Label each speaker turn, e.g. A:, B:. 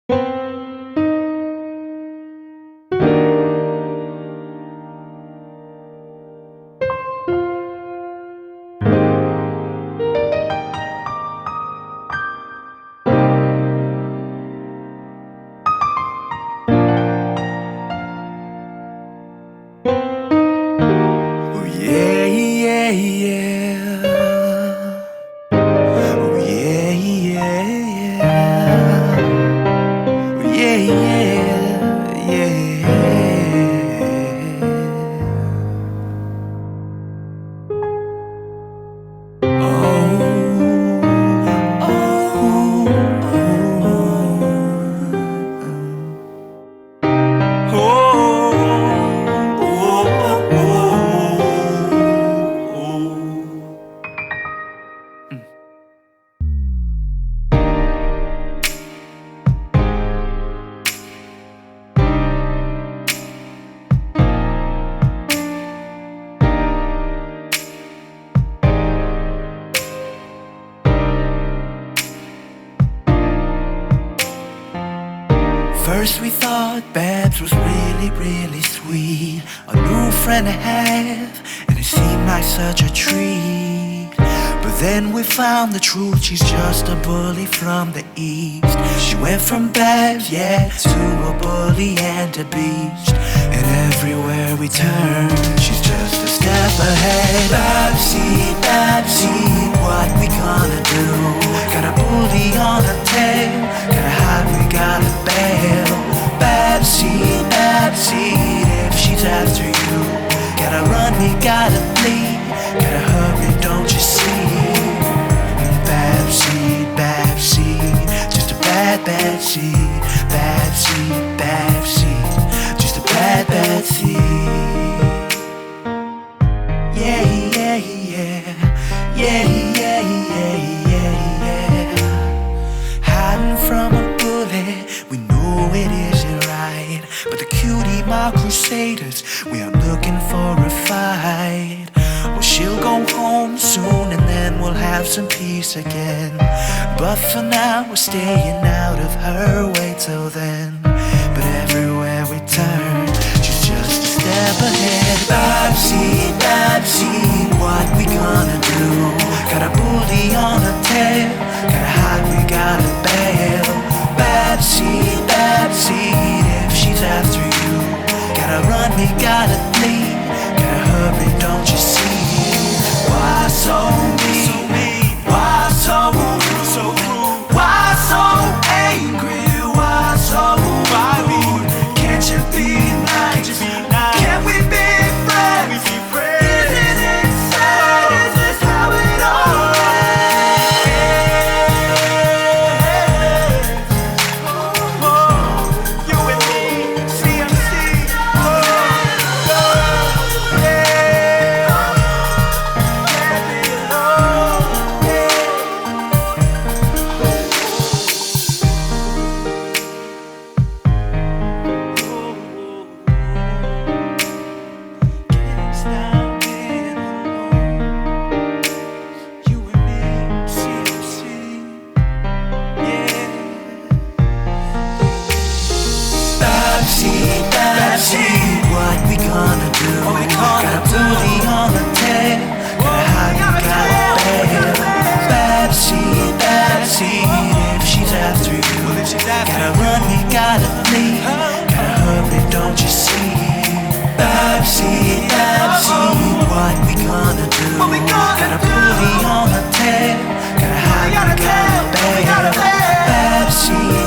A: Oh yeah, yeah, yeah. Oh yeah, yeah, yeah. Oh yeah, yeah, yeah. First we thought Babs was really, really sweet, a new friend to have, and it seemed like such a treat. But then we found the truth, she's just a bully from the east. She went from Babs, yeah, to a bully and a beast. And everywhere we turn, she's just a step ahead. Babsy, Babsy, what we gonna do? Got a bully on her tail, gotta hide, we gotta bail. Babsy, Babsy, if she's after you, gotta run, we gotta flee, gotta hurry, don't you see? Babsy, Babsy, just a bad Babsy. Babsy, Babsy, just a bad Babsy. Yeah, yeah, yeah, yeah, yeah, yeah, yeah, yeah. Hiding from a bully, we know it isn't right, but the cutie mark crusaders, we are looking for a fight. Well, she'll go home soon and then we'll have some peace again. But for now we're staying out of her way till then. But everywhere we turn, she's just a step ahead. Babsy, Babsy, what we gonna do? Got a bully on her tail, gotta hide, we gotta bail. Babsy, Babsy, if she's after you, gotta run, we gotta flee, gotta hurry, don't you see? Why so mean? Why so rude? Why so angry? Why so rude? Can't you be nice? Can we be friends? Isn't it sad? Is this how it all ends? Oh, you and me, CMC. Babsy, what we gonna do? Got a bully on the tail, gotta hide, we gotta bail. Babsy, Babsy, if she's after you, gotta run, we gotta flee, gotta hurry, don't you see? Babsy, Babsy, what we gonna do? Got a bully on the tail, gotta hide, we gotta bail. Babsy,